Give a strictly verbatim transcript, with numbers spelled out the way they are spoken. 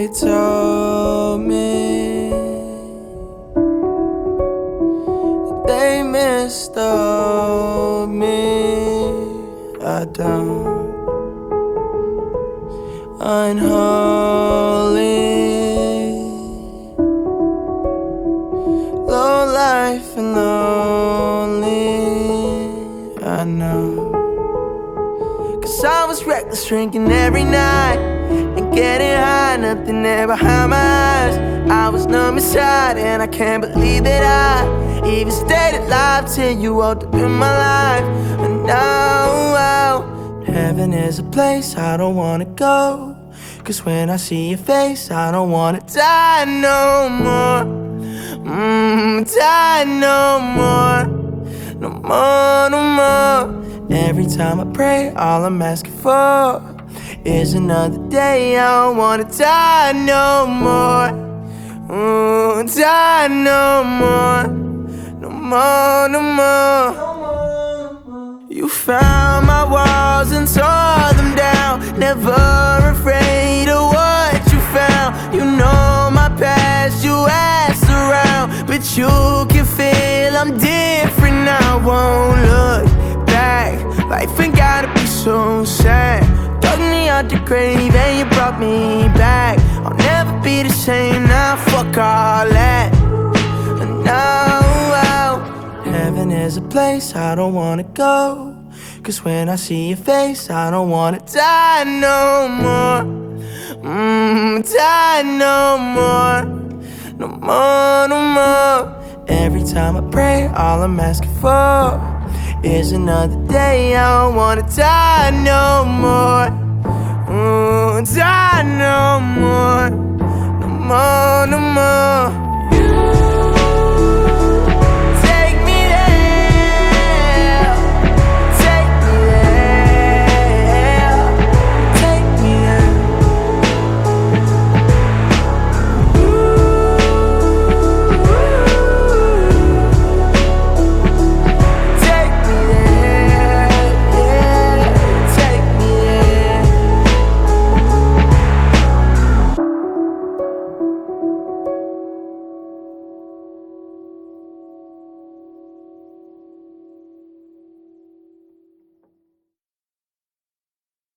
They told me that they mistold me. I don't. Unholy, low life and lonely. I know. Cause I was reckless, drinking every night and getting high, nothing there behind my eyes. I was numb inside and I can't believe that I even stayed alive till you walked up in my life. And now heaven is a place I don't wanna go, cause when I see your face I don't wanna die no more. Mmm, die no more. No more, no more. Every time I pray, all I'm asking for is another day. I don't wanna die no more. Ooh, die no more. No more, no more. You found my walls and tore them down, never afraid of what you found. You know my past, you asked around, but you can feel I'm different now. Won't look back, life ain't gotta be so sad. Dug me out the grave and you brought me back. I'll never be the same now, fuck all that. And now heaven is a place I don't wanna go, cause when I see your face I don't wanna die no more. Mmm, die no more. No more, no more. Every time I pray, all I'm asking for is another day. I don't wanna die no more. Ooh, die no more.